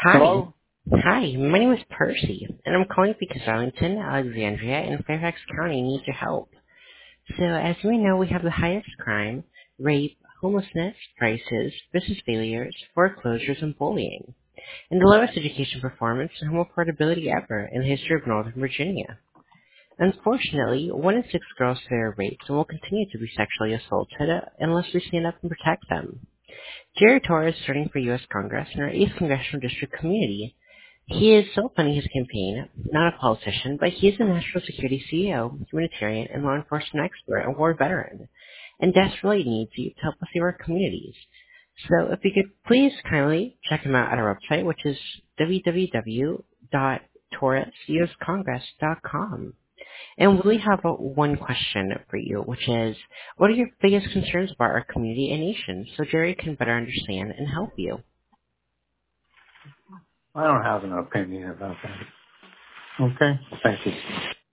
Hi. Hello? Hi, my name is Percy, and I'm calling because Arlington, Alexandria, and Fairfax County need your help. So, as you may know, we have the highest crime, rape, homelessness, crisis, business failures, foreclosures, and bullying, and the lowest education performance and home affordability ever in the history of Northern Virginia. Unfortunately, 1 in 6 girls today are raped and will continue to be sexually assaulted unless we stand up and protect them. Jerry Torres is running for U.S. Congress in our 8th Congressional District community. He is still funding his campaign, not a politician, but he is a national security CEO, humanitarian, and law enforcement expert and war veteran, and desperately needs you to help us save our communities. So if you could please kindly check him out at our website, which is www.torresuscongress.com. And we have one question for you, which is, what are your biggest concerns about our community and nation so Jerry can better understand and help you? I don't have an opinion about that. Okay? Thank you.